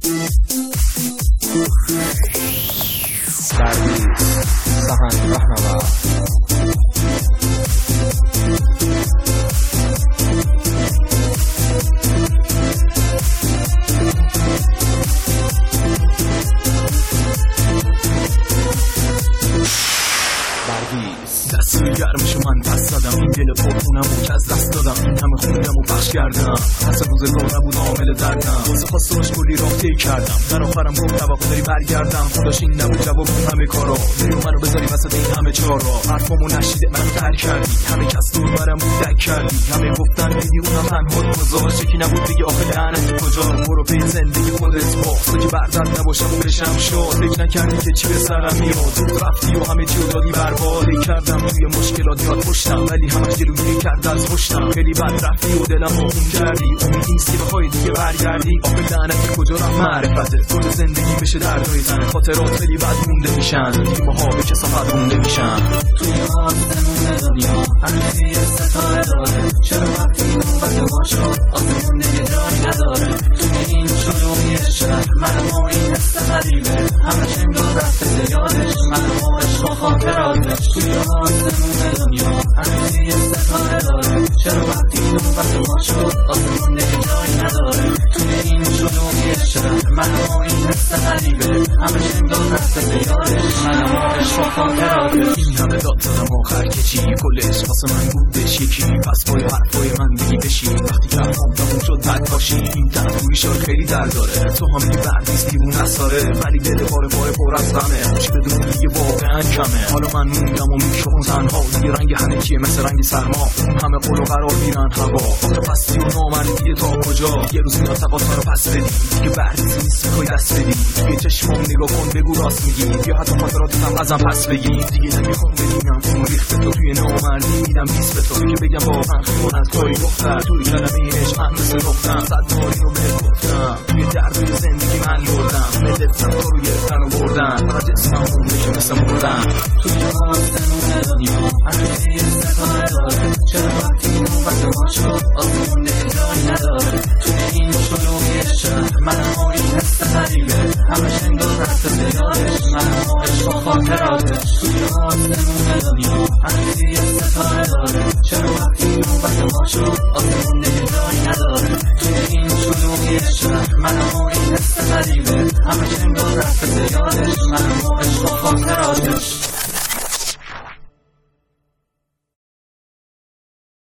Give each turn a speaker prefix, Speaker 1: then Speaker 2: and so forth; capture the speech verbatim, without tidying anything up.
Speaker 1: Bardis, Sahan Rahnava.
Speaker 2: دستوی گرمشو من پس دادم، این دل پرخونمو که از دست دادم، این همه خوندم و پخش کردم، حس روزگار نبود عامل دردم، واسه خواستاش کلی راه طی کردم، در آخرم گفت توقع داری برگردم، خداش این نبود جواب اون همه کارا، بری منو بذاری وسط این همه چارا، حرفامو نشیده منو ترک کردی، همه کس دور برم بود دک کردی، همه گفتن دیدی اونم تنهات گذاشت، یکی نبود دیگه آخه لعنت کجا، برو پی زندگی خودت باز، تو که بردن نباشم و بشم شاد، فکر نکردی که چی به سرم میاد، تو رفتی و همه چی رو دادی برباد کردم، توی مشکلات یاد پشتم ولی همش جلوگیری کرد از پشتم، خیلی بد رفتی و دلم رو خون کردی، امید نیست که بخوای دیگه برگردی، آخه لعنت کجا رفت معرفته، کل زندگی بشه دردای زن، خاطرات خیلی بد مونده میشن، نیمه‌ها به کثافت مونده میشن،
Speaker 3: توی آسمون دنیا همیشه یه ستاره داره، چرا وقتی نوبت ما شد آسمون دیگه جایی نداره، توی این شلوغی شهر من و این حس غریبه، همه انگار رفته یادش من و عشق و خاطراتش، توی آسمون دنیا همیشه یه ستاره داره، چرا وقتی نوبت ما شد آسمون دیگه جایی نداره، توی این شلوغی شهر من و این حس غریبه، همه انگار رفته یادش من و عشق و خاطراتش،
Speaker 2: این همه داد زدم آخر که چی، کل عشق واسه من بودش یکی، پس پای حرفای من دیگه بشی، وقتی که حرفام تموم شد بد باشی، این تنهایی شار خیلی درد داره، تو هم میگی بردیست دیوون نساره، ولی دل پاره پاره پر از غمه، خوش بدون دیگه واقعا کمه، حالا من موندم و میشم تنها، دیگه رنگ همه چیه مثل رنگ سرما، اون همه قول و قرار میرن هوا، آخه پستی و نامردیه تا کجا، یه روز میاد تقاطع رو پس بدی، دیگه بردیست نیست میخوای دست بدی، توی چشمام نگاه کن بگو راست میگی، یا حتی خاطراتم ازم پس بگی، دیگه نمیخوام ببینم اون ریخت تو توی نامردی، میدم بیست به تو که بگم واقعا خیانت کاری دختر، توی کلمه عشق من مثل نقطم، صد باری رو بهت گفتم، توی درد زندگی من لردم، ملتم تو رو گرفتن و بردن، فقط جسمم مونده که مثل مردم،
Speaker 3: توی آسمون دنیا همیشه یه ستاره داره، چرا وقتی نوبت ما شد آسمون